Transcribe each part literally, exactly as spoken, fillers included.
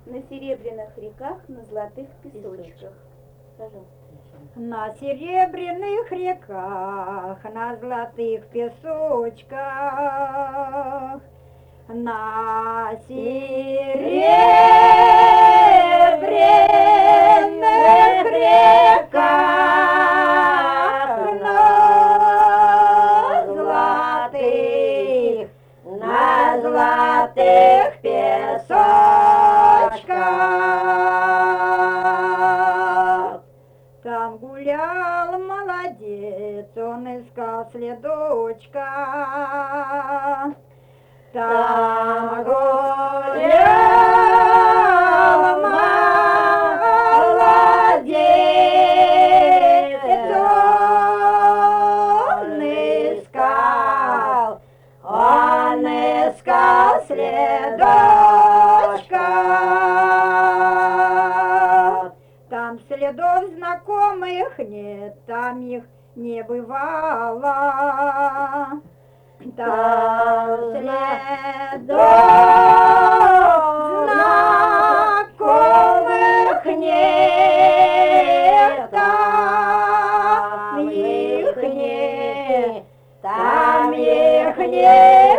На серебряных реках, на золотых песочках. Пожалуйста. На серебряных реках, на золотых песочках, на серебряных реках, на золотых, на золотых песочках. Там гулял молодец, он искал следочка. Там гулял молодец, он искал, он искал следочка. Там следов знакомых нет, там их не бывало. Там следов знакомых нет, там их не, там их не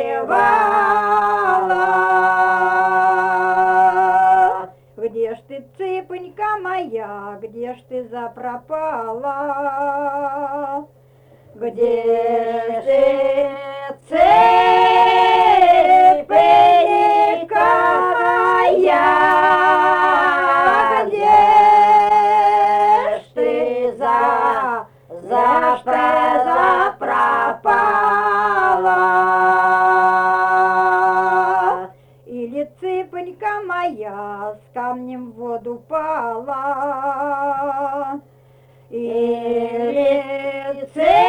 бывало. Где ж ты, цыпонька моя, где ж ты запропала? Где ж ты, цыпонька моя, где ж ты за, за что запропала? Или цыпонька моя с камнем в воду пала, или цыпонька